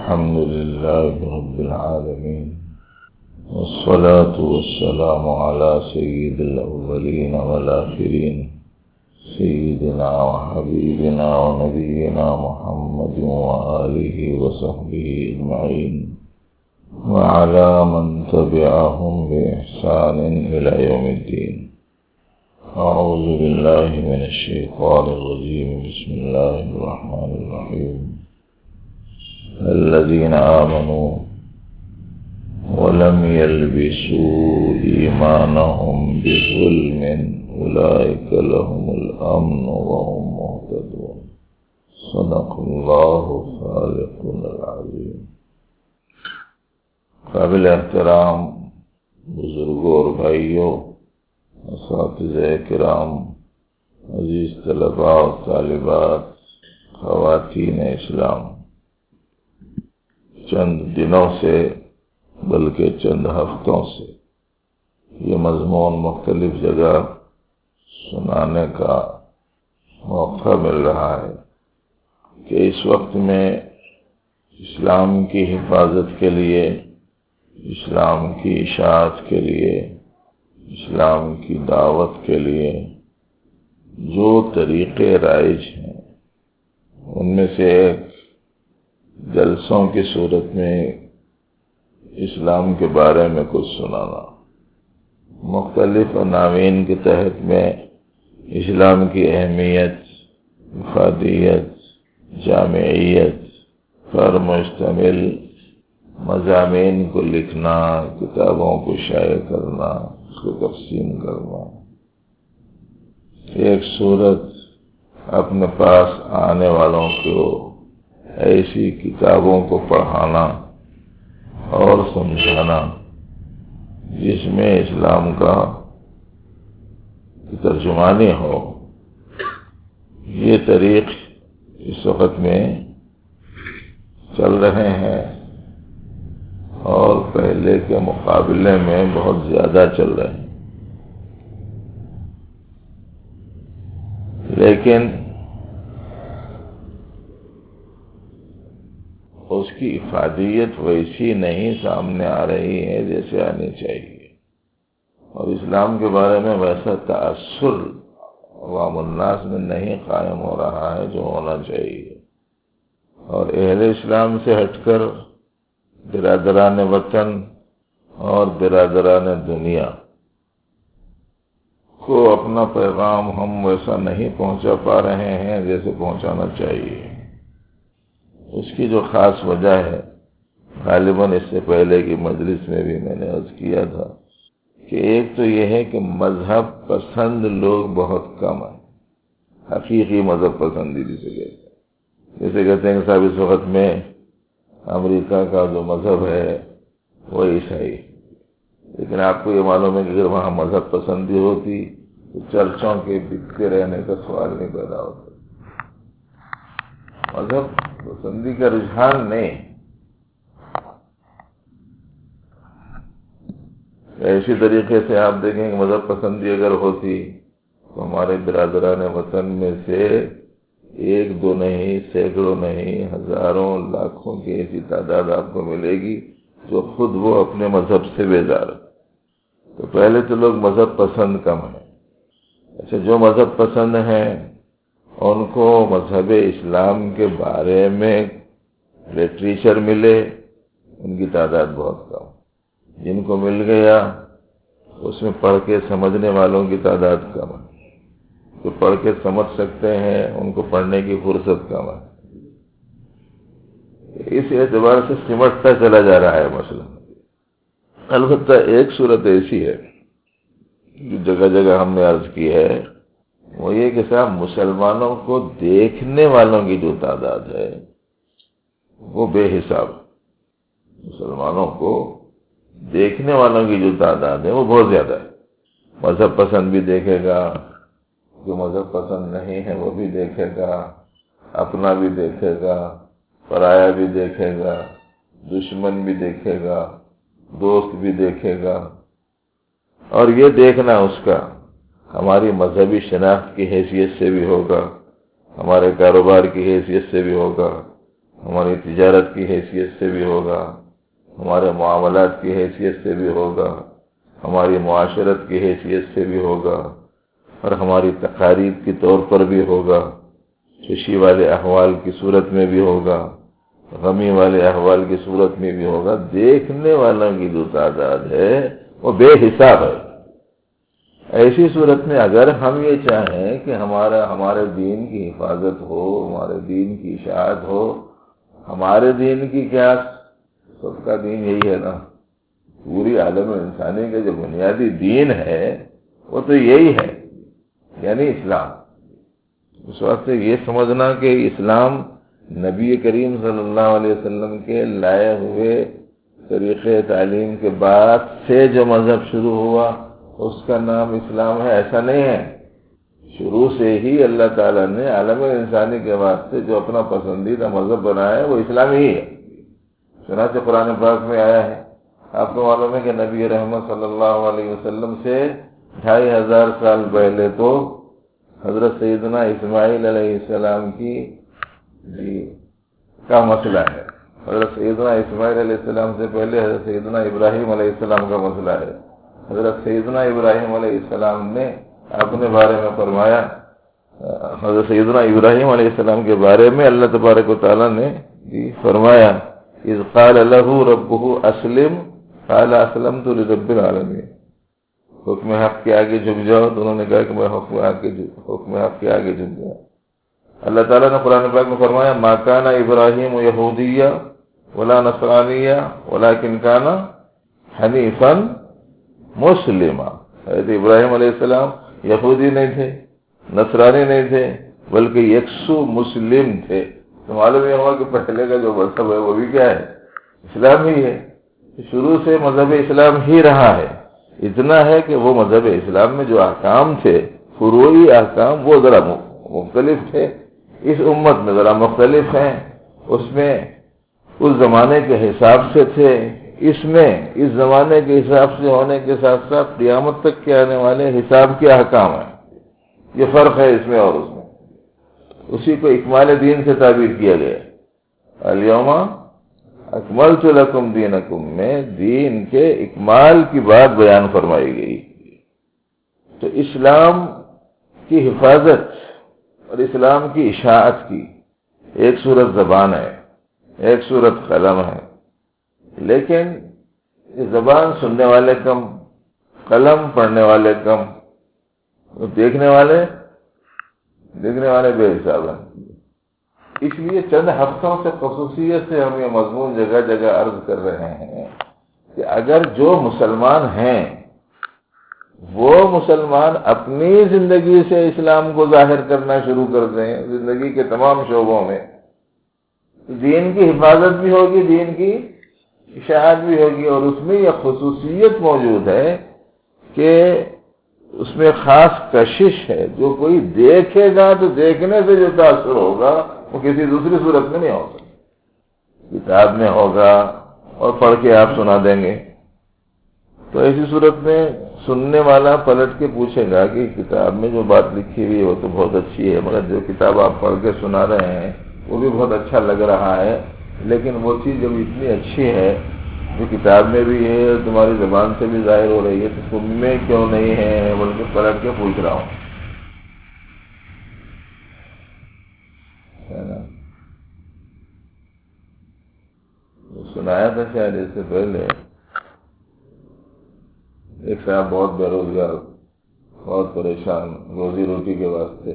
الحمد لله رب العالمين، والصلاة والسلام على سيد الأولين والآخرين، سيدنا وحبيبنا ونبينا محمد وآله وصحبه أجمعين، وعلى من تبعهم بإحسان إلى يوم الدين. أعوذ بالله من الشيطان الرجيم. بسم الله الرحمن الرحيم. الذين آمنوا ولم يلبسوا إيمانهم بظلم أولئك لهم الأمن وهم مهتدون. صدق الله خالقنا العظيم. قابل احترام بزرگوں اور بھائیوں، اساتذہ کرام، عزیز طلباء و طالبات، خواتین اسلام، چند دنوں سے بلکہ چند ہفتوں سے یہ مضمون مختلف جگہ سنانے کا موقع مل رہا ہے کہ اس وقت میں اسلام کی حفاظت کے لیے، اسلام کی اشاعت کے لیے، اسلام کی دعوت کے لیے جو طریقے رائج ہیں ان میں سے ایک جلسوں کی صورت میں اسلام کے بارے میں کچھ سنانا، مختلف عناوین کے تحت میں اسلام کی اہمیت، افادیت، جامعیت پر مشتمل مضامین کو لکھنا، کتابوں کو شائع کرنا، اس کو تقسیم کرنا، ایک صورت اپنے پاس آنے والوں کو ایسی کتابوں کو پڑھانا اور سمجھانا جس میں اسلام کا ترجمانی ہو. یہ طریق اس وقت میں چل رہے ہیں اور پہلے کے مقابلے میں بہت زیادہ چل رہے ہیں، لیکن اس کی افادیت ویسی نہیں سامنے آ رہی ہے جیسے آنی چاہیے، اور اسلام کے بارے میں ویسا تأثر عوام الناس میں نہیں قائم ہو رہا ہے جو ہونا چاہیے. اور اہل اسلام سے ہٹ کر برادران وطن اور برادران دنیا کو اپنا پیغام ہم ویسا نہیں پہنچا پا رہے ہیں جیسے پہنچانا چاہیے. اس کی جو خاص وجہ ہے، غالباً اس سے پہلے کی مجلس میں بھی میں نے عرض کیا تھا کہ ایک تو یہ ہے کہ مذہب پسند لوگ بہت کم ہیں. حقیقی مذہب پسندی جسے کہتے ہیں کہ صاحب اس وقت میں امریکہ کا جو مذہب ہے وہ عیسائی، لیکن آپ کو یہ معلوم ہے کہ اگر وہاں مذہب پسندی ہوتی تو چرچوں کے بکتے رہنے کا سوال نہیں پیدا ہوتا. مذہب پسندی کا رجحان نہیں. اسی طریقے سے آپ دیکھیں کہ مذہب پسندی اگر ہوتی تو ہمارے برادران وطن میں سے ایک دو نہیں، سینکڑوں نہیں، ہزاروں لاکھوں کی ایسی تعداد آپ کو ملے گی جو خود وہ اپنے مذہب سے بیزار ہے. تو پہلے تو لوگ مذہب پسند کم ہیں. اچھا، جو مذہب پسند ہیں ان کو مذہب اسلام کے بارے میں لٹریچر ملے، ان کی تعداد بہت کم. جن کو مل گیا اس میں پڑھ کے سمجھنے والوں کی تعداد کم ہے. جو پڑھ کے سمجھ سکتے ہیں ان کو پڑھنے کی فرصت کم ہے. اس اعتبار سے سمٹتا چلا جا رہا ہے مسئلہ. البتہ ایک صورت ایسی ہے جو جگہ جگہ ہم نے عرض کی ہے، وہ یہ کہ صاحب مسلمانوں کو دیکھنے والوں کی جو تعداد ہے وہ بے حساب. مسلمانوں کو دیکھنے والوں کی جو تعداد ہے وہ بہت زیادہ ہے. مذہب پسند بھی دیکھے گا، جو مذہب پسند نہیں ہے وہ بھی دیکھے گا، اپنا بھی دیکھے گا، پرایا بھی دیکھے گا، دشمن بھی دیکھے گا، دوست بھی دیکھے گا. اور یہ دیکھنا اس کا ہماری مذہبی شناخت کی حیثیت سے بھی ہوگا، ہمارے کاروبار کی حیثیت سے بھی ہوگا، ہماری تجارت کی حیثیت سے بھی ہوگا، ہمارے معاملات کی حیثیت سے بھی ہوگا، ہماری معاشرت کی حیثیت سے بھی ہوگا، اور ہماری تقاریب کے طور پر بھی ہوگا، خوشی والے احوال کی صورت میں بھی ہوگا، غمی والے احوال کی صورت میں بھی ہوگا۔ دیکھنے والوں کی جو تعداد ہے وہ بے حساب ہے۔ ایسی صورت میں اگر ہم یہ چاہیں کہ ہمارے دین کی حفاظت ہو، ہمارے دین کی اشاعت ہو، ہمارے دین کی کیا، سب کا دین یہی ہے نا، پوری عالم انسانی کا جو بنیادی دین ہے وہ تو یہی ہے، یعنی اسلام۔ اس وقت سے یہ سمجھنا کہ اسلام نبی کریم صلی اللہ علیہ وسلم کے لائے ہوئے طریقے تعلیم کے بعد سے جو مذہب شروع ہوا اس کا نام اسلام ہے، ایسا نہیں ہے۔ شروع سے ہی اللہ تعالیٰ نے عالم انسانی کے واسطے جو اپنا پسندیدہ مذہب بنایا ہے وہ اسلام ہی ہے۔ چنانچہ قرآن پاک میں آیا ہے، آپ کو معلوم ہے کہ نبی رحمت صلی اللہ علیہ وسلم سے 2500 سال پہلے تو حضرت سیدنا اسماعیل علیہ السلام کا مسئلہ ہے، حضرت سیدنا اسماعیل علیہ السلام سے پہلے حضرت سیدنا ابراہیم علیہ السلام کا مسئلہ ہے۔ حضرت سیدنا ابراہیم علیہ السلام نے اپنے بارے میں فرمایا، حضرت سیدنا ابراہیم علیہ السلام کے بارے میں اللہ تبارک و تعالیٰ نے فرمایا، اذ قال له ربه اسلم قال اسلمت لرب العالمین، حکم حق کے آگے جھک جاؤ، تو انہوں نے کہا کہ میں حکم حق کے آگے جھک جاؤ۔ اللہ تعالیٰ نے قرآن پاک میں فرمایا، ما کان ابراہیم یہودیا ولا نصرانیا ولکن کان حنیفا مسلما۔ حضرت ابراہیم علیہ السلام یہودی نہیں تھے، نصرانی نہیں تھے، بلکہ یکسو مسلم تھے۔ تو معلوم یہ ہوا کہ پہلے کا جو مذہب ہے وہ بھی کیا ہے، اسلام ہی ہے۔ شروع سے مذہب اسلام ہی رہا ہے، اتنا ہے کہ وہ مذہب اسلام میں جو احکام تھے، فروعی احکام، وہ ذرا مختلف تھے، اس امت میں ذرا مختلف ہیں، اس میں اس زمانے کے حساب سے تھے، اس میں اس زمانے کے حساب سے ہونے کے ساتھ ساتھ قیامت تک کے آنے والے حساب کے احکام ہیں۔ یہ فرق ہے اس میں اور اس میں، اسی کو اکمال دین سے تعبیر کیا گیا۔ الیوم اکملت لکم دینکم میں دین کے اکمال کی بات بیان فرمائی گئی۔ تو اسلام کی حفاظت اور اسلام کی اشاعت کی ایک صورت زبان ہے، ایک صورت قلم ہے، لیکن یہ زبان سننے والے کم، قلم پڑھنے والے کم، دیکھنے والے بے حساب ہیں۔ اس لیے چند ہفتوں سے خصوصیت سے ہم یہ مضمون جگہ جگہ عرض کر رہے ہیں کہ اگر جو مسلمان ہیں وہ مسلمان اپنی زندگی سے اسلام کو ظاہر کرنا شروع کر دیں، زندگی کے تمام شعبوں میں، دین کی حفاظت بھی ہوگی، دین کی اشاعت بھی ہوگی، اور اس میں یہ خصوصیت موجود ہے کہ اس میں خاص کشش ہے۔ جو کوئی دیکھے گا تو دیکھنے سے جو تاثر ہوگا وہ کسی دوسری صورت میں نہیں ہوگا، کتاب میں ہوگا اور پڑھ کے آپ سنا دیں گے۔ تو ایسی صورت میں سننے والا پلٹ کے پوچھے گا کہ کتاب میں جو بات لکھی ہوئی ہے وہ تو بہت اچھی ہے، مگر جو کتاب آپ پڑھ کے سنا رہے ہیں وہ بھی بہت اچھا لگ رہا ہے، لیکن وہ چیز جب اتنی اچھی ہے جو کتاب میں بھی ہے اور تمہاری زبان سے بھی ظاہر ہو رہی ہے تو تم میں کیوں نہیں ہے، بلکہ پلٹ کے پوچھ رہا ہوں۔ سنایا تھا شاید اس سے پہلے، ایک صاحب بہت بے روزگار، بہت پریشان، روزی روٹی کے واسطے،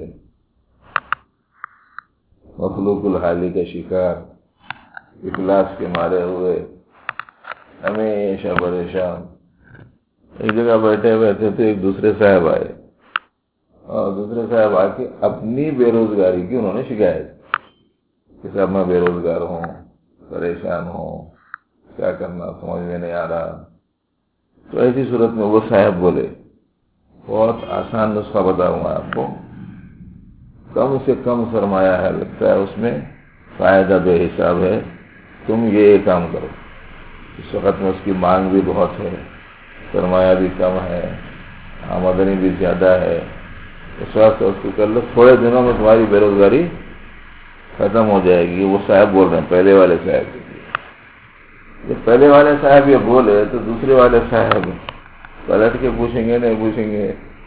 مخلوق الحالی کا شکار، افلاس کے مارے ہوئے، ہمیشہ پریشان۔ ایک جگہ بیٹھے ہوئے تھے تو ایک دوسرے صاحب آئے، اور دوسرے صاحب آ کے اپنی بے روزگاری کی انہوں نے شکایت کہ صاحب میں بے روزگار ہوں، پریشان ہوں، کیا کرنا سمجھ میں نہیں آ رہا۔ تو ایسی صورت میں وہ صاحب بولے، بہت آسان نسخہ بتاؤں گا آپ کو، کم سے کم سرمایہ ہے، لگتا ہے اس میں فائدہ بے حساب ہے، تم یہ کام کرو۔ اس وقت میں اس کی مانگ بھی بہت ہے، سرمایہ بھی کم ہے، آمدنی بھی زیادہ ہے، اس وقت اس کو کر لو، تھوڑے دنوں میں تمہاری بے روزگاری ختم ہو جائے گی. وہ صاحب بول رہے ہیں پہلے والے صاحب. جب پہلے والے صاحب یہ بولے تو دوسرے والے صاحب پلٹ کے پوچھیں گے نہیں پوچھیں گے؟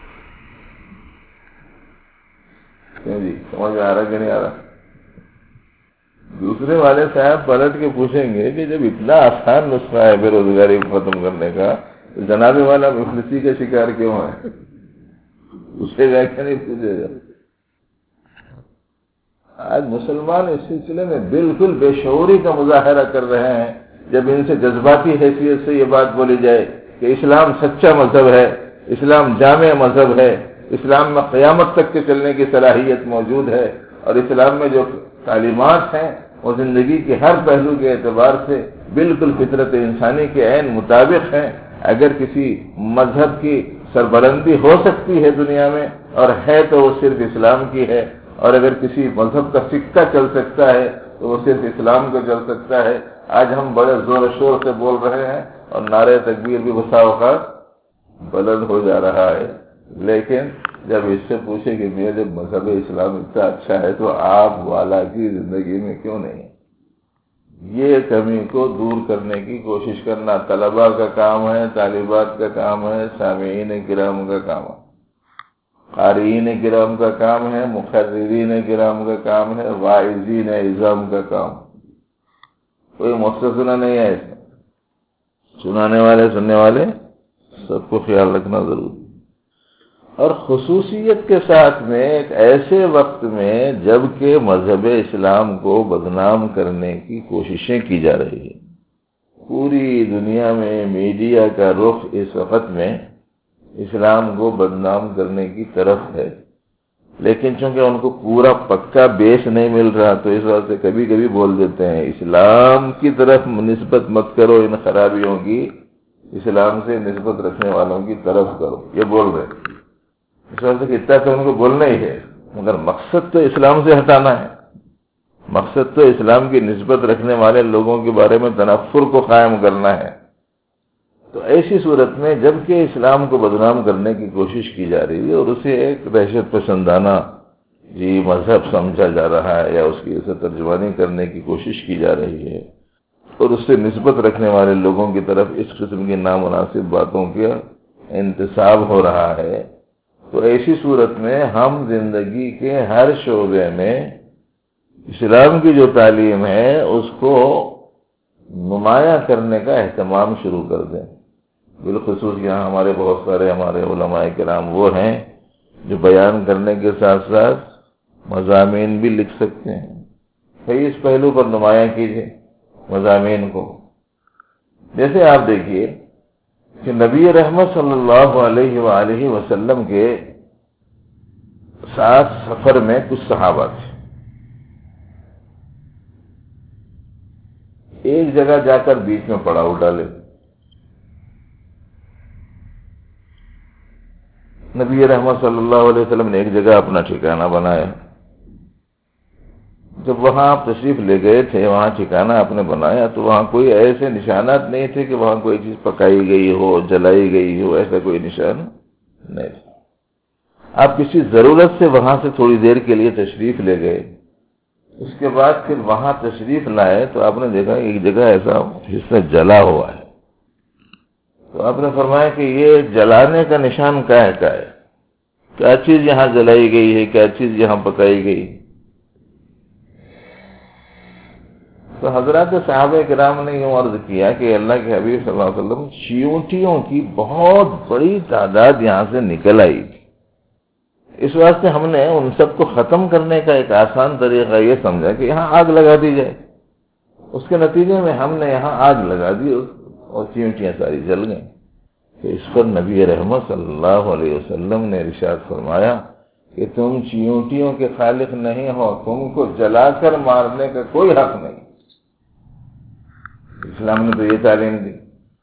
کیوں جی سمجھ میں آ رہا کہ نہیں آ رہا؟ دوسرے والے صاحب پلٹ کے پوچھیں گے کہ جب اتنا آسان نسخہ ہے بے روزگاری کو ختم کرنے کا تو جناب والا مفلسی کا شکار کیوں ہے؟ پوچھے گا کہ نہیں پوچھے گا؟ آج مسلمان اس سلسلے میں بالکل بے شعوری کا مظاہرہ کر رہے ہیں جب ان سے جذباتی حیثیت سے یہ بات بولی جائے کہ اسلام سچا مذہب ہے، اسلام جامع مذہب ہے، اسلام میں قیامت تک کے چلنے کی صلاحیت موجود ہے، اور اسلام میں جو تعلیمات ہیں وہ زندگی کے ہر پہلو کے اعتبار سے بالکل فطرت انسانی کے عین مطابق ہیں. اگر کسی مذہب کی سربلندی ہو سکتی ہے دنیا میں اور ہے تو وہ صرف اسلام کی ہے، اور اگر کسی مذہب کا سکہ چل سکتا ہے تو وہ صرف اسلام کو چل سکتا ہے. آج ہم بڑے زور و شور سے بول رہے ہیں اور نعرہ تکبیر بھی بسا اوقات بلند ہو جا رہا ہے، لیکن جب اس سے پوچھے کہ میرے مذہب اسلام اتنا اچھا ہے تو آپ والا کی زندگی میں کیوں نہیں؟ یہ کمی کو دور کرنے کی کوشش کرنا طلباء کا کام ہے، طالبات کا کام ہے، سامعین کرام کا کام ہے، قارئین کرام کا کام ہے، مقررین کرام کا کام ہے، واعظین عظام کا کام. کوئی مستثنی نہیں ہے اس میں. سنانے والے سننے والے سب کو خیال رکھنا ضروری. اور خصوصیت کے ساتھ میں ایک ایسے وقت میں جب کہ مذہب اسلام کو بدنام کرنے کی کوششیں کی جا رہی ہیں. پوری دنیا میں میڈیا کا رخ اس وقت میں اسلام کو بدنام کرنے کی طرف ہے، لیکن چونکہ ان کو پورا پکا بیس نہیں مل رہا تو اس واسطے کبھی کبھی بول دیتے ہیں اسلام کی طرف نسبت مت کرو ان خرابیوں کی، اسلام سے نسبت رکھنے والوں کی طرف کرو. یہ بول رہے ہیں اس واسطے کہ اتنا تو ان کو بولنا ہی ہے، مگر مقصد تو اسلام سے ہٹانا ہے. مقصد تو اسلام کی نسبت رکھنے والے لوگوں کے بارے میں تنفر کو قائم کرنا ہے. تو ایسی صورت میں جبکہ اسلام کو بدنام کرنے کی کوشش کی جا رہی ہے اور اسے ایک دہشت پسندانہ مذہب سمجھا جا رہا ہے یا اس کی اسے ترجمانی کرنے کی کوشش کی جا رہی ہے اور اس سے نسبت رکھنے والے لوگوں کی طرف اس قسم کی نامناسب باتوں کا انتساب ہو رہا ہے، تو ایسی صورت میں ہم زندگی کے ہر شعبے میں اسلام کی جو تعلیم ہے اس کو نمایاں کرنے کا اہتمام شروع کر دیں. بالخصوص یہاں ہمارے بہت سارے ہمارے علماء کرام وہ ہیں جو بیان کرنے کے ساتھ ساتھ مضامین بھی لکھ سکتے ہیں. بھئی اس پہلو پر نمایاں کیجیے مضامین کو. جیسے آپ دیکھیے کہ نبی رحمت صلی اللہ علیہ وآلہ وسلم کے ساتھ سفر میں کچھ صحابہ تھے. ایک جگہ جا کر بیچ میں پڑاؤ ڈالے. نبی رحمت صلی اللہ علیہ وسلم نے ایک جگہ اپنا ٹھکانہ بنایا. جب وہاں آپ تشریف لے گئے تھے، وہاں ٹھکانہ آپ نے بنایا تو وہاں کوئی ایسے نشانات نہیں تھے کہ وہاں کوئی چیز پکائی گئی ہو، جلائی گئی ہو، ایسا کوئی نشان نہیں تھا. آپ کسی ضرورت سے وہاں سے تھوڑی دیر کے لیے تشریف لے گئے، اس کے بعد پھر وہاں تشریف لائے تو آپ نے دیکھا ایک جگہ ایسا حصہ جلا ہوا ہے. تو آپ نے فرمایا کہ یہ جلانے کا نشان کیا ہے؟ کیا چیز یہاں جلائی گئی ہے، کیا چیز یہاں پکائی گئی؟ تو حضرات صحابہ کرام نے یوں عرض کیا کہ اللہ کے حبیب صلی اللہ علیہ وسلم چیونٹیوں کی بہت بڑی تعداد یہاں سے نکل آئی تھی. اس واسطے ہم نے ان سب کو ختم کرنے کا ایک آسان طریقہ یہ سمجھا کہ یہاں آگ لگا دی جائے. اس کے نتیجے میں ہم نے یہاں آگ لگا دی اور چیونٹیاں ساری جل گئیں. تو اس پر نبی رحمت صلی اللہ علیہ وسلم نے ارشاد فرمایا کہ تم چیونٹیوں کے خالق نہیں ہو، تم کو جلا کر مارنے کا کوئی حق نہیں. اسلام نے تو یہ تعلیم دی.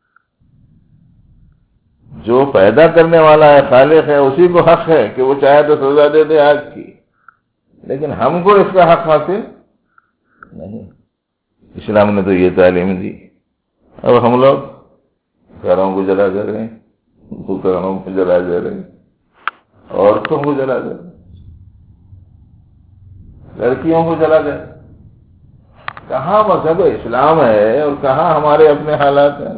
جو پیدا کرنے والا ہے، خالق ہے، اسی کو حق ہے کہ وہ چاہے تو سزا دے دے آگ کی، لیکن ہم کو اس کا حق حاصل نہیں. اسلام نے تو یہ تعلیم دی. اب ہم لوگ گھروں کو جلا دے رہے ہیں، دکانوں کو جلا دے رہے ہیں، عورتوں کو جلا دے رہے ہیں، لڑکیوں کو جلا دے رہے ہیں. کہاں مذہب اسلام ہے اور کہاں ہمارے اپنے حالات ہیں.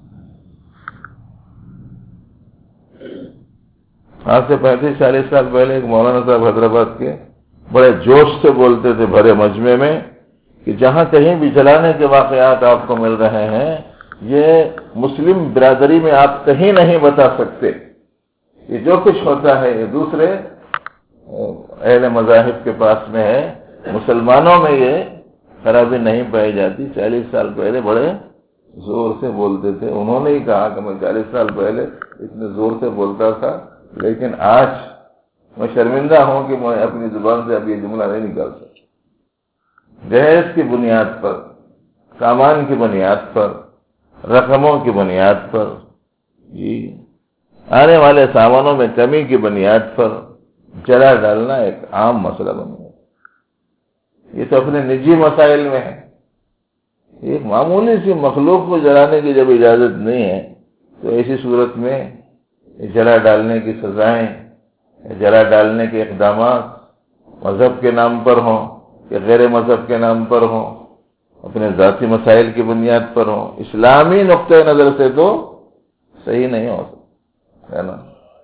آج سے 35-40 سال پہلے ایک مولانا صاحب حیدرآباد کے بڑے جوش سے بولتے تھے بھرے مجمع میں کہ جہاں کہیں بھی جلانے کے واقعات آپ کو مل رہے ہیں یہ مسلم برادری میں آپ کہیں نہیں بتا سکتے. یہ جو کچھ ہوتا ہے یہ دوسرے اہل مذاہب کے پاس میں ہے، مسلمانوں میں یہ خرابی نہیں پائی جاتی. 40 سال پہلے بڑے زور سے بولتے تھے. انہوں نے ہی کہا کہ میں 40 سال پہلے اتنے زور سے بولتا تھا، لیکن آج میں شرمندہ ہوں کہ میں اپنی زبان سے اب یہ جملہ نہیں نکال سکتا. جہیز کی بنیاد پر، سامان کی بنیاد پر، رقموں کی بنیاد پر، جی آنے والے سامانوں میں کمی کی بنیاد پر جلا ڈالنا ایک عام مسئلہ بن گیا. یہ تو اپنے نجی مسائل میں ہے. ایک معمولی سی مخلوق کو جلانے کی جب اجازت نہیں ہے تو ایسی صورت میں جلا ڈالنے کی سزائیں، جلا ڈالنے کے اقدامات مذہب کے نام پر ہوں کہ غیر مذہب کے نام پر ہوں، اپنے ذاتی مسائل کی بنیاد پر ہوں، اسلامی نقطۂ نظر سے تو صحیح نہیں ہو سکتا ہے نا.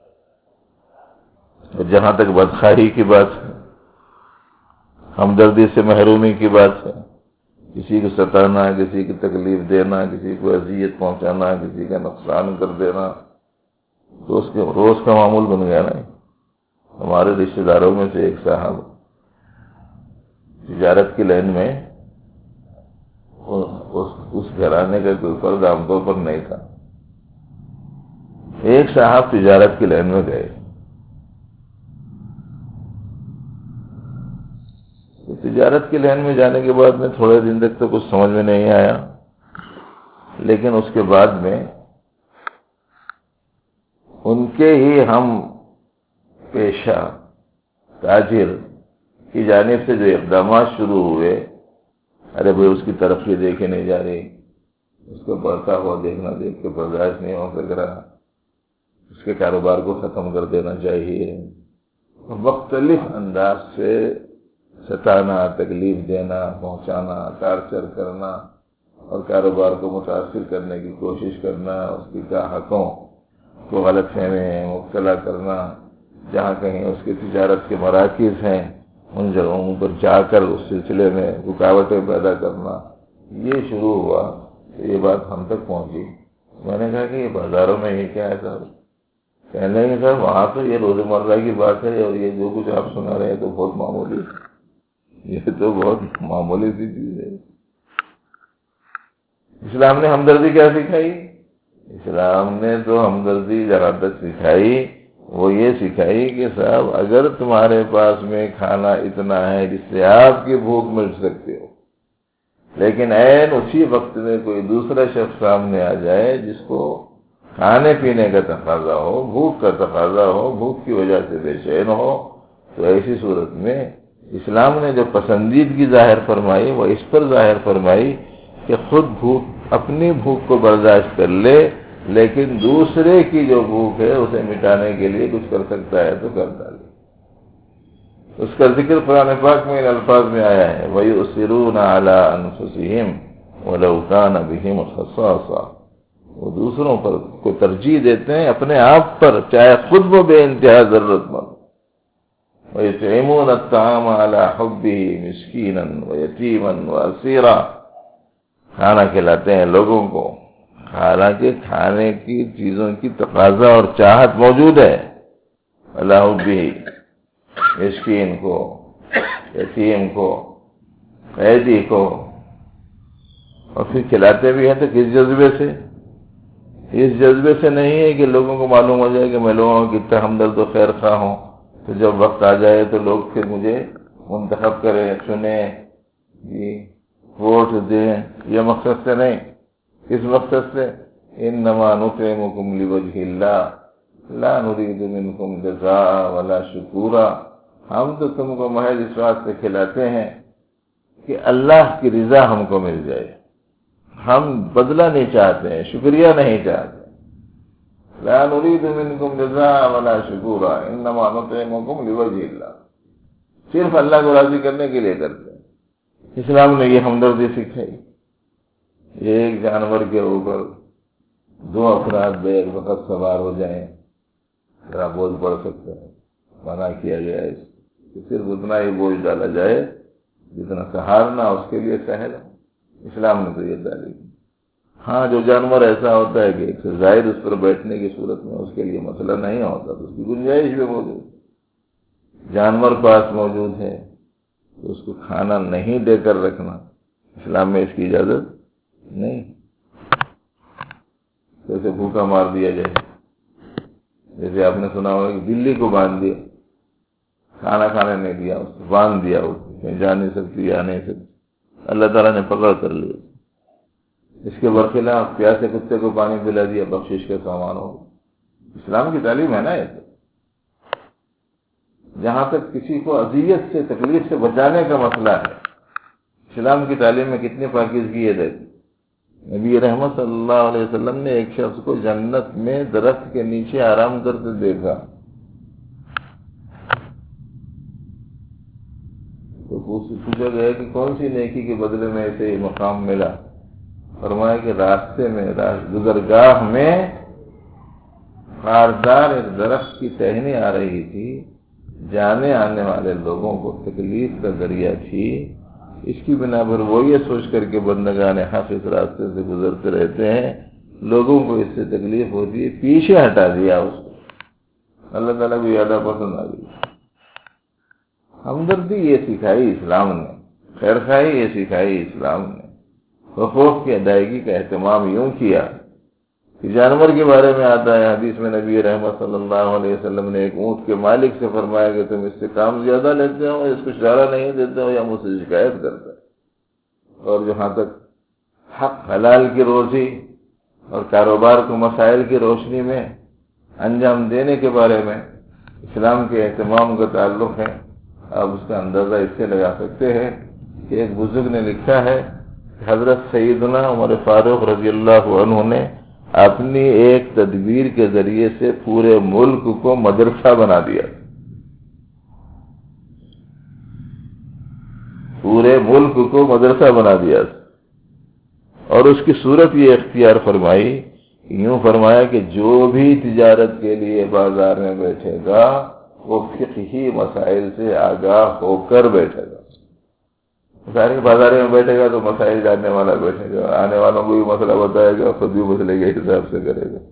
اور جہاں تک بدخواہی کی بات ہے، ہمدردی سے محرومی کی بات ہے، کسی کو ستانا، کسی کی تکلیف دینا، کسی کو اذیت پہنچانا، کسی کا نقصان کر دینا تو اس کے روز کا معمول بن گیا نا. ہمارے رشتہ داروں میں سے ایک صاحب تجارت کی لائن میں، اس گھرانے کا کوئی فرد عام طور پر نہیں تھا. ایک صاحب تجارت کی لائن میں گئے. تجارت کی لائن میں جانے کے بعد میں تھوڑے دن تک تو کچھ سمجھ میں نہیں آیا، لیکن اس کے بعد میں ان کے ہی ہم پیشہ تاجر کی جانب سے جو اقدامات شروع ہوئے، ارے بھائی اس کی ترقی دیکھے نہیں جا رہی، اس کو بڑھتا ہوا دیکھنا دیکھ کے برداشت نہیں ہو سک رہا، اس کے کاروبار کو ختم کر دینا چاہیے. مختلف انداز سے ستانا، تکلیف دینا، پہنچانا، ٹارچر کرنا اور کاروبار کو متاثر کرنے کی کوشش کرنا، اس کی گاہکوں کو غلط فہمی میں مبتلا کرنا، جہاں کہیں اس کی تجارت کے مراکز ہیں ان جگہوں پر جا کر اس سلسلے میں رکاوٹیں پیدا کرنا، یہ شروع ہوا. تو یہ بات ہم تک پہنچی. میں نے کہا کہ یہ بازاروں میں یہ کیا ہے صاحب؟ کہنے لگے صاحب وہاں تو یہ روزمرہ کی بات ہے اور یہ جو کچھ آپ سنا رہے ہیں تو بہت معمولی، یہ تو بہت معمولی سی چیز ہے. اسلام نے ہمدردی کیا سکھائی؟ اسلام نے تو ہمدردی جہاں تک سکھائی وہ یہ سکھائی کہ صاحب اگر تمہارے پاس میں کھانا اتنا ہے جس سے آپ کی بھوک مٹ سکتے ہو، لیکن عین اسی وقت میں کوئی دوسرا شخص سامنے آ جائے جس کو کھانے پینے کا تقاضا ہو، بھوک کا تقاضا ہو، بھوک کی وجہ سے بے چین ہو، تو ایسی صورت میں اسلام نے جو پسندیدگی ظاہر فرمائی وہ اس پر ظاہر فرمائی کہ خود بھوک، اپنی بھوک کو برداشت کر لے، لیکن دوسرے کی جو بھوک ہے اسے مٹانے کے لیے کچھ کر سکتا ہے تو کر ڈالے. اس کا ذکر قرآن پاک میں ان الفاظ میں آیا ہے وَيُؤْثِرُونَ عَلَىٰ أَنفُسِهِمْ وَلَوْ كَانَ بِهِمْ خَصَاصَةٌ، وہ دوسروں پر کو ترجیح دیتے ہیں اپنے آپ پر چاہے خود وہ بے انتہا ضرورت مند. وَيُطْعِمُونَ الطَّعَامَ عَلَىٰ حُبِّهِ مِسْكِينًا وَيَتِيمًا وَأَسِيرًا، کھانا کھلاتے ہیں لوگوں کو حالانکہ کھانے کی چیزوں کی تقاضا اور چاہت موجود ہے. عَلَىٰ حُبِّهِ، مسکین کو، یتیم کو، قیدی کو، اور پھر کھلاتے بھی ہیں تو کس جذبے سے؟ اس جذبے سے نہیں ہے کہ لوگوں کو معلوم ہو جائے کہ میں لوگوں کو کتنا ہمدرد و خیر خواہ ہوں، تو جب وقت آ جائے تو لوگ پھر مجھے منتخب کریں، چنیں، جی ووٹ دیں. یہ مقصد سے نہیں. کس مقصد سے؟ انما نطعمکم لوجہ اللہ لا نرید منکم جزاء ولا شکورا، ہم تو تم کو محض اس بات سے کھلاتے ہیں کہ اللہ کی رضا ہم کو مل جائے، ہم بدلہ نہیں چاہتے ہیں، شکریہ نہیں چاہتے. لا نرید منکم جزاء ولا شکورا انما نطعمکم لوجہ اللہ، صرف اللہ کو راضی کرنے کے لیے کرتے ہیں. اسلام نے یہ ہمدردی سکھائی، ایک جانور کے اوپر 2 افراد بیک وقت سوار ہو جائیں ذرا بوجھ پڑ سکتا ہے، منع کیا گیا ہے کہ صرف اتنا ہی بوجھ ڈالا جائے جتنا سہارنا اس کے لیے سہل ہے۔ اسلام نے تو یہ تعلیم۔ ہاں جو جانور ایسا ہوتا ہے کہ ایک سے زائد اس پر بیٹھنے کی صورت میں اس کے لیے مسئلہ نہیں ہوتا تو اس کی گنجائش بھی موجود ہے، جانور پاس موجود ہے تو اس کو کھانا نہیں دے کر رکھنا اسلام میں اس کی اجازت نہیں، جیسے بھوکا مار دیا جائے، جیسے آپ نے سنا ہوگا کہ بلی کو باندھ دیا، کھانا کھانے نہیں دیا، اس کو باندھ دیا، اس کہیں جا نہیں سکتی آ نہیں سکتی، اللہ تعالیٰ نے پکڑ کر لیا۔ اس کے برخلاف پیاسے کتے کو پانی پلا دیا، بخشش کا سامان ہو۔ اسلام کی تعلیم ہے نا یہ، جہاں تک کسی کو اذیت سے تکلیف سے بچانے کا مسئلہ ہے، اسلام کی تعلیم میں کتنی پاکیزگی ہے دیکھ۔ نبی رحمت صلی اللہ علیہ وسلم نے ایک شخص کو جنت میں درخت کے نیچے آرام کرتے دیکھا تو پوچھا گیا کہ کون سی نیکی کے بدلے میں اسے یہ مقام ملا؟ فرمایا کہ راستے میں گزرگاہ میں خاردار ایک درخت کی ٹہنی آ رہی تھی، جانے آنے والے لوگوں کو تکلیف کا ذریعہ تھی، اس کی بنا پر وہ یہ سوچ کر کے بندگان حق اس راستے سے گزرتے رہتے ہیں، لوگوں کو اس سے تکلیف ہوتی ہے، پیچھے ہٹا دیا اس کو۔ اللہ تعالیٰ کو زیادہ پسند آ گئی۔ ہمدردی یہ سکھائی اسلام نے، خیر خواہی یہ سکھائی اسلام نے، حقوق کی ادائیگی کا اہتمام یوں کیا کہ جانور کے بارے میں آتا ہے حدیث میں، نبی رحمت صلی اللہ علیہ وسلم نے ایک اونٹ کے مالک سے فرمایا کہ تم اس سے کام زیادہ لیتے ہو، اس کو چارہ نہیں دیتے ہو یا مجھ سے شکایت کرتا ہے۔ اور جہاں تک حق حلال کی روزی اور کاروبار کو مسائل کی روشنی میں انجام دینے کے بارے میں اسلام کے اہتمام کا تعلق ہے، آپ اس کا اندازہ اس سے لگا سکتے ہیں کہ ایک بزرگ نے لکھا ہے کہ حضرت سیدنا عمر فاروق رضی اللہ عنہ نے اپنی ایک تدبیر کے ذریعے سے پورے ملک کو مدرسہ بنا دیا، پورے ملک کو مدرسہ بنا دیا، اور اس کی صورت یہ اختیار فرمائی، یوں فرمایا کہ جو بھی تجارت کے لیے بازار میں بیٹھے گا وہ فقہی مسائل سے آگاہ ہو کر بیٹھے گا۔ سارے بازار میں بیٹھے گا تو مسائل جاننے والا بیٹھے گا، آنے والوں کو بھی مسئلہ بتائے گا، خود بھی مسئلے کے حساب سے کرے گا۔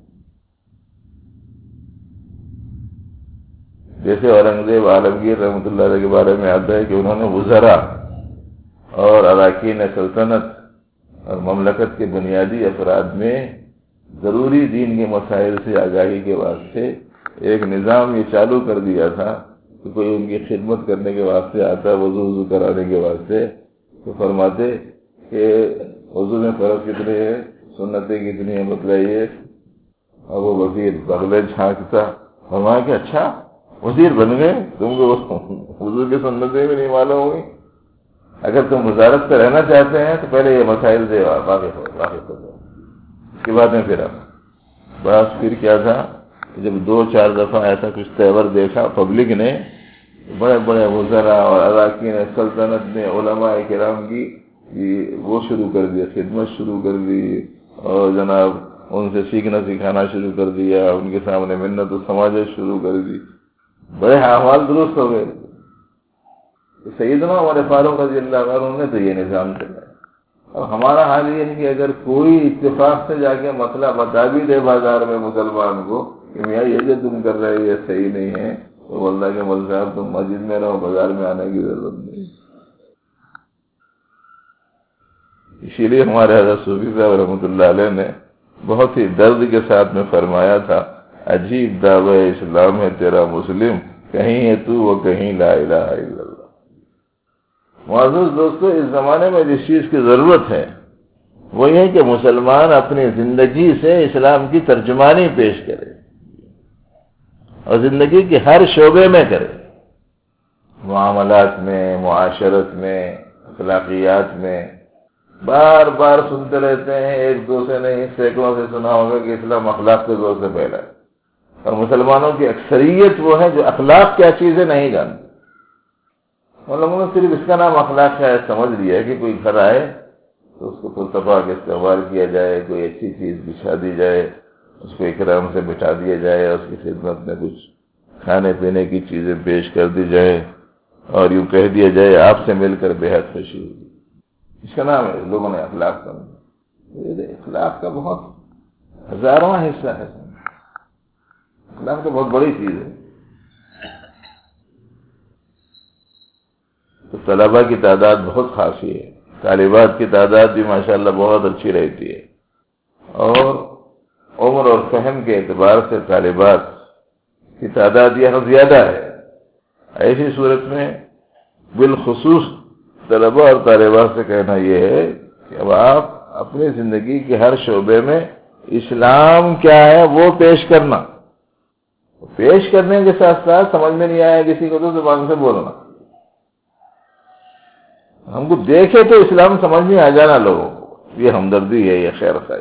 جیسے اورنگزیب عالمگیر رحمۃ اللہ علیہ کے بارے میں آتا ہے کہ انہوں نے وزراء اور اراکین سلطنت اور مملکت کے بنیادی افراد میں ضروری دین کے مسائل سے آگاہی کے واسطے ایک نظام یہ چالو کر دیا تھا کہ کوئی ان کی خدمت کرنے کے واسطے آتا، وضو کرانے کے واسطے، تو فرماتے کہ وضو میں فرض کتنے ہیں، سنتیں کتنی ہیں بتلائیے، اور وہ وزیر بغلے جھانکتا، فرمایا کہ اچھا وزیر بن گئے، تم کو وضو کی سنتیں بھی نہیں معلوم ہوئی، اگر تم وزارت پہ رہنا چاہتے ہیں تو پہلے یہ مسائل سے واقف ہو جاؤ، اس کے بعد میں پھر بس پھر کیا تھا، جب 2-4 دفعہ ایسا کچھ تیور دیکھا پبلک نے، بڑے بڑے وزراء اور اراکین سلطنت نے علماء کرام کی وہ شروع کر دیا، خدمت شروع کر دی، اور جناب ان سے سیکھنا سکھانا شروع کر دیا، ان کے سامنے منت و سماجت شروع کر دی، بڑے احوال درست ہو گئے۔ سیدنا عمر فاروق رضی اللہ عنہ نے تو یہ نظام چلایا۔ اور ہمارا حال یہ ہے کہ اگر کوئی اتفاق سے جا کے مسئلہ بتا بھی دے بازار میں مسلمان کو کہ میاں یہ جو تم کر رہے یہ صحیح نہیں ہے، تو بولتا ہے کہ مول صاحب تم مسجد میں رہو، بازار میں آنے کی ضرورت نہیں۔ اسی لیے ہمارے حضرت صوفی صاحب رحمۃ اللہ علیہ نے بہت ہی درد کے ساتھ میں فرمایا تھا، عجیب دعوی اسلام ہے تیرا مسلم، کہیں ہے تو وہ کہیں لا الہ الا اللہ۔ معزز دوستو، اس زمانے میں جس چیز کی ضرورت ہے وہ یہ ہے کہ مسلمان اپنی زندگی سے اسلام کی ترجمانی پیش کرے اور زندگی کے ہر شعبے میں کرے، معاملات میں، معاشرت میں، اخلاقیات میں۔ بار بار سنتے رہتے ہیں، ایک دو سے نہیں سینکڑوں سے سنا ہوگا کہ اسلام اخلاق کے زور سے پھیلا ہے، اور مسلمانوں کی اکثریت وہ ہے جو اخلاق کیا چیزیں نہیں جانتے۔ ان لوگوں نے صرف اس کا نام اخلاق ہے سمجھ لیا کہ کوئی گھر آئے تو اس کو پرتپاک استقبال کیا جائے، کوئی اچھی چیز بچھا دی جائے، اس کو اکرام سے بٹھا دیا جائے، اس کی خدمت میں کچھ کھانے پینے کی چیزیں پیش کر دی جائے اور یوں کہہ دیا جائے آپ سے مل کر بے حد خوشی ہوئی. اس کا نام ہے لوگوں نے اخلاق سمجھا. اخلاق کا بہت ہزارواں حصہ ہے. اخلاق تو بہت بڑی چیز ہے. تو طلباء کی تعداد بہت خاصی ہے، طالبات کی تعداد بھی ماشاءاللہ بہت اچھی رہتی ہے، اور عمر اور فہم کے اعتبار سے طالبات کی تعداد یہاں زیادہ ہے. ایسی صورت میں بالخصوص طلباء اور طالبات سے کہنا یہ ہے کہ اب آپ اپنی زندگی کے ہر شعبے میں اسلام کیا ہے وہ پیش کرنا. پیش کرنے کے ساتھ ساتھ سمجھ میں نہیں آیا کسی کو تو زبان سے بولنا. ہم کو دیکھے تو اسلام سمجھ میں آ جانا لوگوں کو، یہ ہمدردی ہے، یہ خیر خواہی.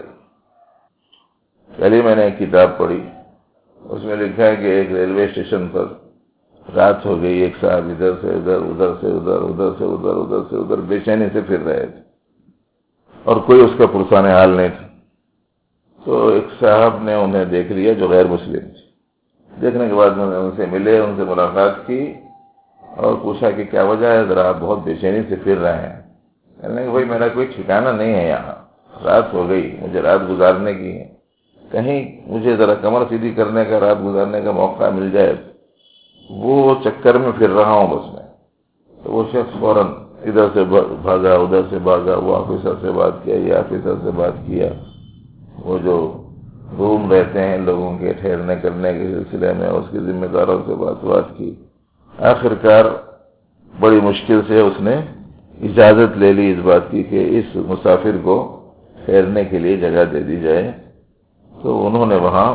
کل ہی میں نے ایک کتاب پڑھی، اس میں لکھا ہے کہ ایک ریلوے اسٹیشن پر رات ہو گئی، ایک صاحب ادھر سے ادھر، ادھر سے ادھر، ادھر سے ادھر، ادھر سے ادھر بے چینی سے پھر رہے تھے اور کوئی اس کا پرسان حال نہیں تھا. تو ایک صاحب نے انہیں دیکھ لیا جو غیر مسلم تھے. دیکھنے کے بعد میں نے ان سے ملے، ان سے ملاقات کی اور پوچھا کہ کیا وجہ ہے، ذرا آپ بہت بے چینی سے پھر رہے ہیں. کہنے کہ بھائی میرا کوئی ٹھکانہ نہیں ہے، یہاں رات ہو گئی، مجھے رات گزارنے کی ہے، کہیں مجھے ذرا کمر سیدھی کرنے کا، رات گزارنے کا موقع مل جائے، وہ چکر میں پھر رہا ہوں بس میں. تو وہ شخص فوراً ادھر سے بھاگا، ادھر سے بھاگا، وہ آفیسر سے بات کیا، یہ آفیسر سے بات کیا، وہ جو روم رہتے ہیں لوگوں کے ٹھہرنے کرنے کے سلسلے میں اس کے ذمہ داروں سے بات کی. آخرکار بڑی مشکل سے اس نے اجازت لے لی اس بات کی کہ اس مسافر کو ٹھہرنے کے لیے جگہ دے دی جائے. تو انہوں نے وہاں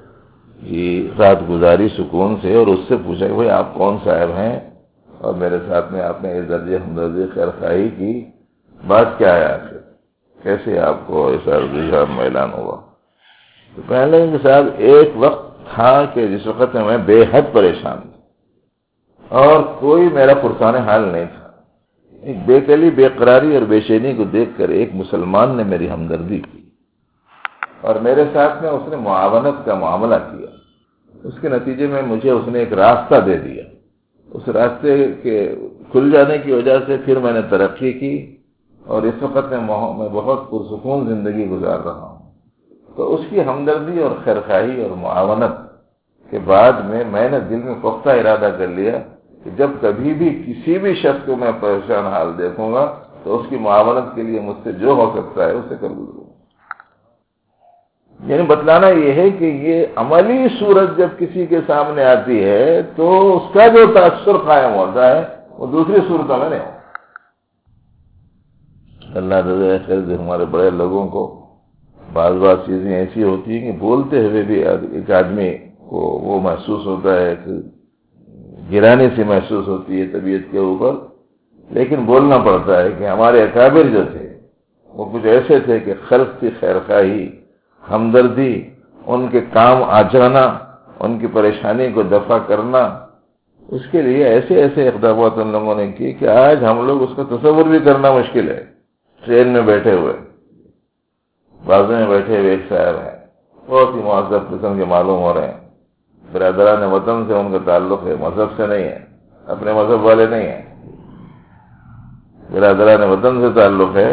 رات گزاری سکون سے، اور اس سے پوچھا کہ بھئی آپ کون صاحب ہیں اور میرے ساتھ میں آپ نے اس درجے ہمدردی خیر خواہی کی، بات کیا ہے آخر، کیسے آپ کو ایسا رجحان میں اعلان ہوا. تو پہلے کے ساتھ ایک وقت تھا کہ جس وقت میں بے حد پریشان تھا اور کوئی میرا پرسان حال نہیں تھا. ایک بے کلی، بے قراری اور بے چینی کو دیکھ کر ایک مسلمان نے میری ہمدردی کی اور میرے ساتھ میں اس نے معاونت کا معاملہ کیا. اس کے نتیجے میں مجھے اس نے ایک راستہ دے دیا. اس راستے کے کھل جانے کی وجہ سے پھر میں نے ترقی کی اور اس وقت میں بہت پرسکون زندگی گزار رہا ہوں. تو اس کی ہمدردی اور خیرخواہی اور معاونت کے بعد میں نے دل میں پختہ ارادہ کر لیا کہ جب کبھی بھی کسی بھی شخص کو میں پریشان حال دیکھوں گا تو اس کی معاونت کے لیے مجھ سے جو ہو سکتا ہے اسے کر گزروں. یعنی بتلانا یہ ہے کہ یہ عملی صورت جب کسی کے سامنے آتی ہے تو اس کا جو تاثر قائم ہوتا ہے وہ دوسری صورتوں میں نہیں ہوتا. اللہ رضا خیر سے ہمارے بڑے لوگوں کو بعض چیزیں ایسی ہوتی ہیں کہ بولتے ہوئے بھی ایک آدمی کو وہ محسوس ہوتا ہے کہ گرانی سی محسوس ہوتی ہے طبیعت کے اوپر، لیکن بولنا پڑتا ہے کہ ہمارے اکابر جو تھے وہ کچھ ایسے تھے کہ خلق کی خیرخواہی، ہمدردی، ان کے کام آ جانا، ان کی پریشانی کو دفع کرنا، اس کے لیے ایسے ایسے اقدامات ان لوگوں نے کی کہ آج ہم لوگ اس کا تصور بھی کرنا مشکل ہے. ٹرین میں بیٹھے ہوئے، بازو میں بیٹھے ہوئے ایک صاحب ہیں، بہت ہی مہذب قسم کے معلوم ہو رہے ہیں، برادران وطن سے ان کا تعلق ہے، مذہب سے نہیں ہے، اپنے مذہب والے نہیں ہیں، برادران وطن سے تعلق ہے.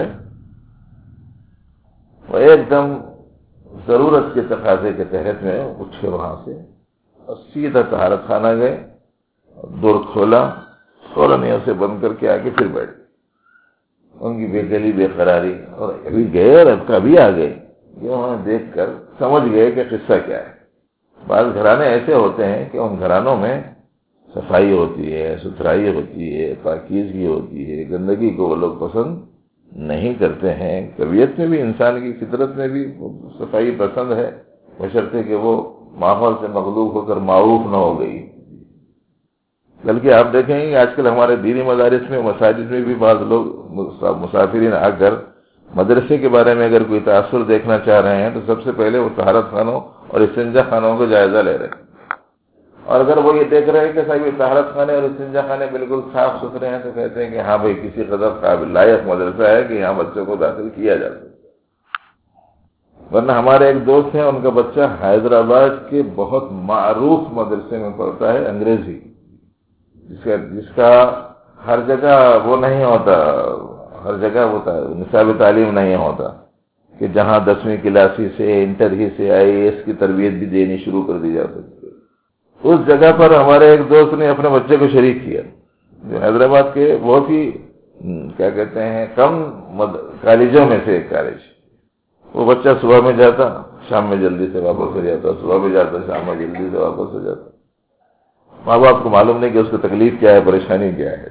وہ ایک دم ضرورت کے تقاضے کے تحت میں اٹھے وہاں سے اور سیدھا طہارت خانہ گئے، دور کھولا، فوراً اسے بند کر کے آگے پھر بیٹھ گئے. ان کی بے گلی بے قراری، اور ابھی گئے اور اب کبھی آ گئے، یہ انہوں نے دیکھ کر سمجھ گئے کہ قصہ کیا ہے. بعض گھرانے ایسے ہوتے ہیں کہ ان گھرانوں میں صفائی ہوتی ہے، ستھرائی ہوتی ہے، پاکیزگی ہوتی ہے، گندگی کو وہ لوگ پسند نہیں کرتے ہیں. طبیعت میں بھی، انسان کی فطرت میں بھی صفائی پسند ہے، بشرطے کہ وہ ماحول سے مغلوب ہو کر معروف نہ ہو گئی. بلکہ آپ دیکھیں گے آج کل ہمارے دینی مدارس میں، مساجد میں بھی بعض لوگ مسافرین آ کر مدرسے کے بارے میں اگر کوئی تاثر دیکھنا چاہ رہے ہیں تو سب سے پہلے وہ طہارت خانوں اور استنجا خانوں کا جائزہ لے رہے ہیں. اور اگر وہ یہ دیکھ رہے ہیں کہ صاحب یہ طہارت خانے اور استنجا خانے بالکل صاف ستھرے ہیں تو کہتے ہیں کہ ہاں بھائی کسی قدر قابل لائق مدرسہ ہے کہ یہاں بچوں کو داخل کیا جا سکتا ہے۔ ورنہ ہمارے ایک دوست ہیں، ان کا بچہ حیدرآباد کے بہت معروف مدرسے میں پڑھتا ہے، انگریزی، جس کا ہر جگہ وہ نہیں ہوتا، ہر جگہ ہوتا ہے نصاب تعلیم نہیں ہوتا کہ جہاں 10ویں کلاسی سے انٹر ہی سے IAS کی تربیت بھی دینی شروع کر دی جا سکتی ہے۔ اس جگہ پر ہمارے ایک دوست نے اپنے بچے کو شریک کیا، جو حیدرآباد کے بہت ہی کیا کہتے ہیں کم کالجوں میں سے ایک کالج۔ وہ بچہ صبح میں جاتا، شام میں جلدی سے واپس ہو جاتا، صبح میں جاتا، شام میں جلدی سے واپس ہو جاتا۔ ماں باپ کو معلوم نہیں کہ اس کو تکلیف کیا ہے، پریشانی کیا ہے۔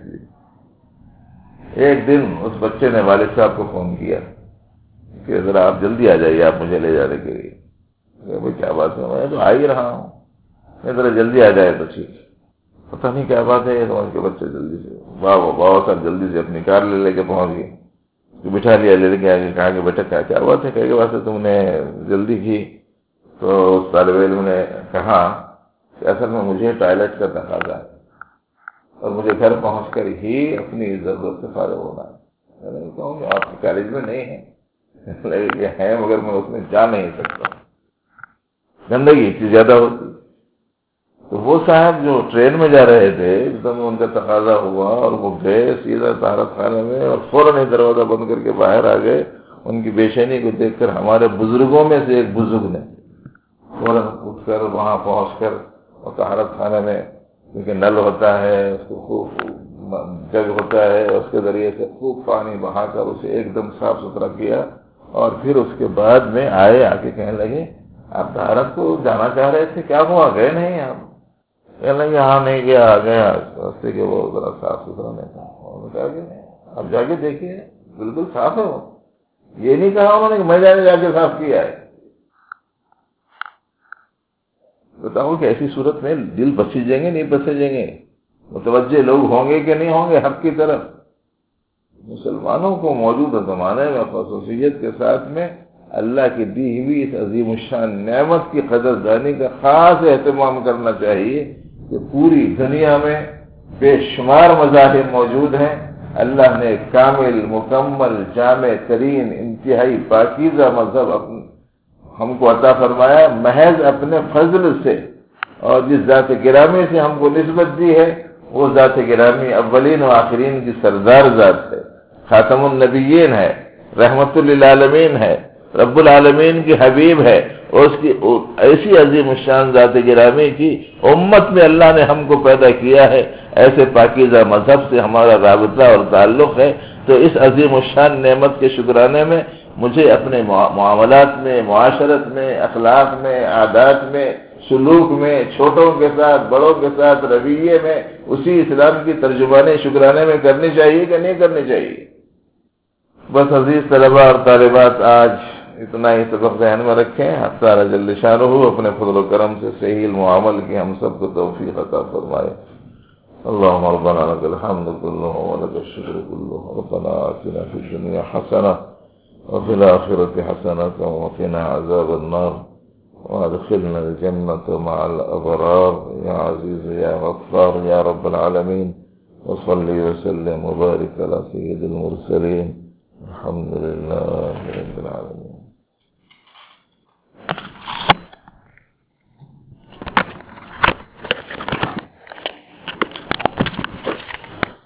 ایک دن اس بچے نے والد صاحب کو فون کیا کہ ذرا آپ جلدی آ جائیے، آپ مجھے لے جانے کے لیے۔ بھائی کیا بات ہے؟ میں تو آ ہی رہا ہوں، میں ذرا جلدی آ جائے تو ٹھیک۔ پتہ نہیں کیا بات ہے، یہ تو ان کے بچے جلدی سے بابا صاحب جلدی سے اپنی کار لے کے پہنچ گئے، بٹھا لیا، لے کے آگے کہا کہ بیٹا کیا بات ہے، کہ واسطے تم نے جلدی کی؟ تو اس طالب علم نے کہا کہ اصل میں مجھے ٹوائلٹ کا تقاضا ہے اور مجھے گھر پہنچ کر ہی اپنی ضرورت سے فارغ ہونا ہے۔ میں کہوں کہ آپ کے کالج میں نہیں ہے، ہے مگر میں اس میں جا نہیں سکتا، گندگی اتنی زیادہ ہوتی۔ تو وہ صاحب جو ٹرین میں جا رہے تھے، جب ان کا تقاضا ہوا اور وہ گئے سیدھا طہارت خانے میں اور فوراً ہی دروازہ بند کر کے باہر آ گئے۔ ان کی بے چینی کو دیکھ کر ہمارے بزرگوں میں سے ایک بزرگ نے فوراً اٹھ کر وہاں پہنچ کر اور طہارت خانے میں، کیونکہ نل ہوتا ہے، اس کو خوب جگ ہوتا ہے، اس کے ذریعے سے خوب پانی بہا کر اسے ایک دم صاف ستھرا کیا، اور پھر اس کے بعد میں آ کے کہنے لگے آپ طہارت کو جانا چاہ رہے تھے، کیا ہوا گئے نہیں آپ؟ کہنے لگے ہاں نہیں گیا، آ گیا راستے کے وہ ذرا صاف ستھرا نہیں تھا۔ انہوں نے کہا کہ آپ جا کے دیکھیے بالکل صاف ہے۔ وہ یہ نہیں کہا انہوں نے کہ میں جا کے صاف کیا ہے۔ بتاؤ کہ ایسی صورت میں دل بسیجیں گے نہیں بسیجیں گے؟ متوجہ لوگ ہوں گے کہ نہیں ہوں گے حق کی طرف؟ مسلمانوں کو موجودہ زمانے میں خصوصیت کے ساتھ میں اللہ کی دی ہوئی اس عظیم الشان نعمت کی قدردانی کا خاص اہتمام کرنا چاہیے کہ پوری دنیا میں بے شمار مذاہب موجود ہیں، اللہ نے کامل مکمل جامع ترین انتہائی پاکیزہ مذہب ہم کو عطا فرمایا محض اپنے فضل سے، اور جس ذات گرامی سے ہم کو نسبت دی ہے وہ ذات گرامی اولین و آخرین کی سردار ذات ہے، خاتم النبیین ہے، رحمت للعالمین ہے، رب العالمین کی حبیب ہے، اور اس کی ایسی عظیم الشان ذات گرامی کی امت میں اللہ نے ہم کو پیدا کیا ہے، ایسے پاکیزہ مذہب سے ہمارا رابطہ اور تعلق ہے۔ تو اس عظیم الشان نعمت کے شکرانے میں مجھے اپنے معاملات میں، معاشرت میں، اخلاق میں، عادات میں، سلوک میں، چھوٹوں کے ساتھ بڑوں کے ساتھ رویے میں اسی اسلام کی ترجمانی شکرانے میں کرنی چاہیے کہ نہیں کرنی چاہیے؟ بس عزیز طلبہ اور طالبات، آج اتنا ہی سبق ذہن میں رکھیں۔ اللہ جل شانہ اپنے فضل و کرم سے صحیح المعامل کی ہم سب کو توفیق عطا فرمائے۔ اللهم ربنا لك الحمد كله ولك الشكر كله، ربنا آتنا في الدنيا حسنة وفي الآخرة حسنة وقنا عذاب النار وادخلنا الجنة مع الأبرار يا عزيز يا غفار يا رب العالمين، وصلي وسلم وبارك على سيد المرسلين، الحمد لله رب العالمين۔